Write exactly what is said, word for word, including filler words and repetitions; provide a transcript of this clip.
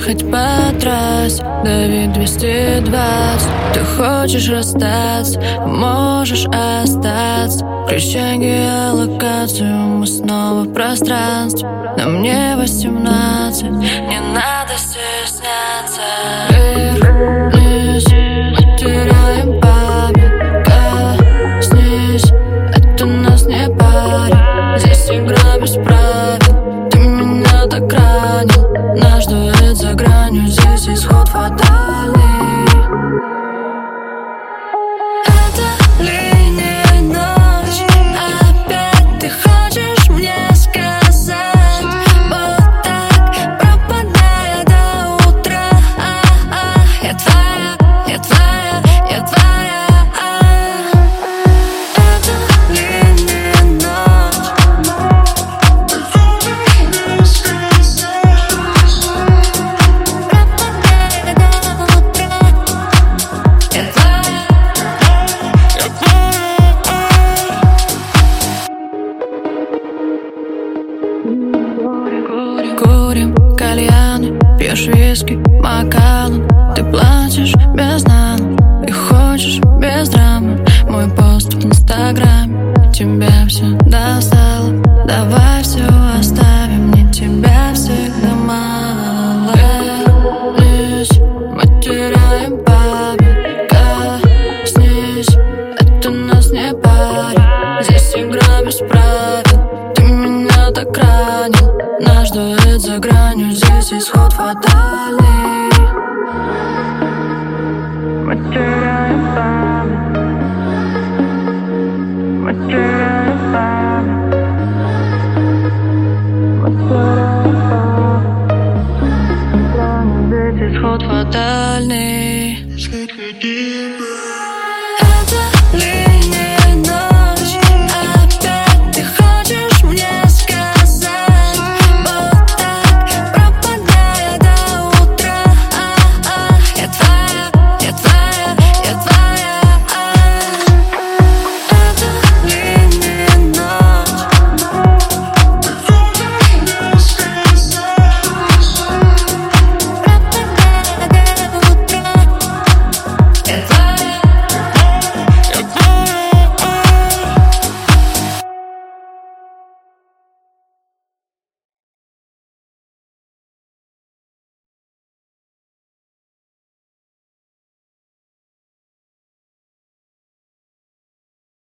ехать по трассе, давить двести двадцать. Ты хочешь расстаться, можешь остаться. Включай геолокацию, мы снова в пространстве. Но мне восемнадцать, не надо стесняться. Вверх, вниз, мы теряем память. Коснись, это нас не парит. Здесь игра без правил. Ты меня так ранил, наш дуэт за гранью. Здесь исход фатальный. Это ли не ночь? Опять ты хочешь мне сказать? Вот так, пропадая до утра. Я твоя, я твоя, я твоя. Это ли не ночь? Пропадая до утра. Я твоя. Курим кальяны, пьешь виски, Макалан. Ты платишь без нам и хочешь без драмы. Мой пост в инстаграме тебя все достало. Давай все оставим, мне тебя всегда мало. Вниз, мы теряем память. Коснись, это нас не парит. Здесь игра без правил. Ты меня так ранил, наш дуэт за гранью. Здесь исход фатальный. Мы теряем память.